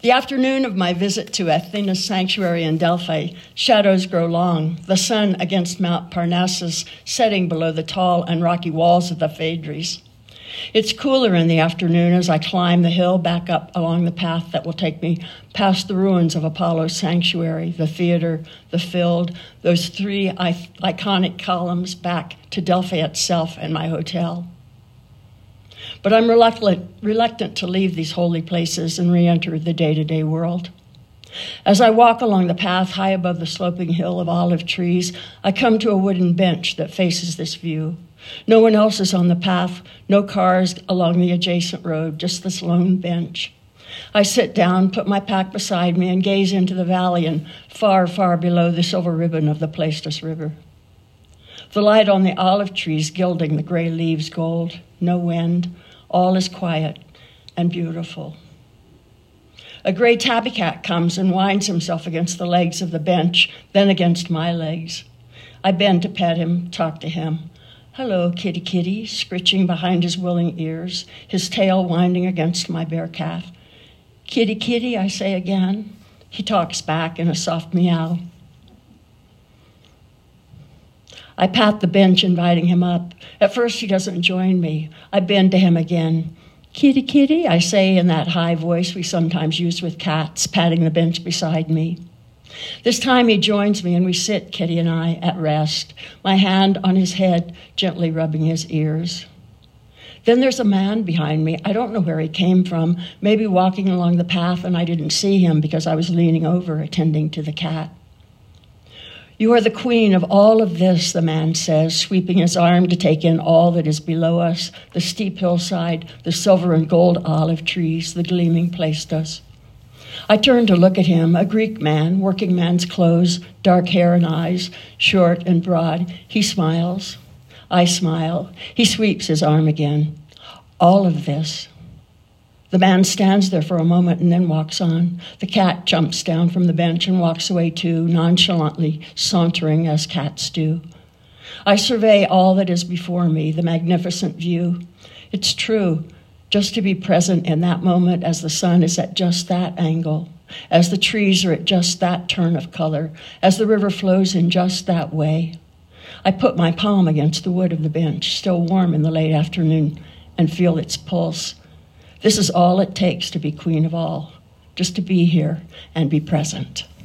The afternoon of my visit to Athena's sanctuary in Delphi, shadows grow long, the sun against Mount Parnassus setting below the tall and rocky walls of the Phaedrus. It's cooler in the afternoon as I climb the hill back up along the path that will take me past the ruins of Apollo's sanctuary, the theater, the Field, those three iconic columns back to Delphi itself and my hotel. But I'm reluctant to leave these holy places and re-enter the day-to-day world. As I walk along the path high above the sloping hill of olive trees, I come to a wooden bench that faces this view. No one else is on the path, no cars along the adjacent road, just this lone bench. I sit down, put my pack beside me, and gaze into the valley and far, far below the silver ribbon of the Plaistus River. The light on the olive trees gilding the gray leaves gold, no wind, all is quiet and beautiful. A gray tabby cat comes and winds himself against the legs of the bench, then against my legs. I bend to pet him, talk to him. Hello, kitty kitty, scritching behind his willing ears, his tail winding against my bare calf. Kitty kitty, I say again. He talks back in a soft meow. I pat the bench, inviting him up. At first, he doesn't join me. I bend to him again. Kitty kitty, I say in that high voice we sometimes use with cats, patting the bench beside me. This time he joins me and we sit, Kitty and I, at rest, my hand on his head, gently rubbing his ears. Then there's a man behind me. I don't know where he came from, maybe walking along the path and I didn't see him because I was leaning over, attending to the cat. You are the queen of all of this, the man says, sweeping his arm to take in all that is below us, the steep hillside, the silver and gold olive trees, the gleaming Plaistus. I turn to look at him, a Greek man, working man's clothes, dark hair and eyes, short and broad. He smiles. I smile. He sweeps his arm again. All of this. The man stands there for a moment and then walks on. The cat jumps down from the bench and walks away too, nonchalantly sauntering as cats do. I survey all that is before me, the magnificent view. It's true. Just to be present in that moment as the sun is at just that angle, as the trees are at just that turn of color, as the river flows in just that way. I put my palm against the wood of the bench, still warm in the late afternoon, and feel its pulse. This is all it takes to be queen of all, just to be here and be present.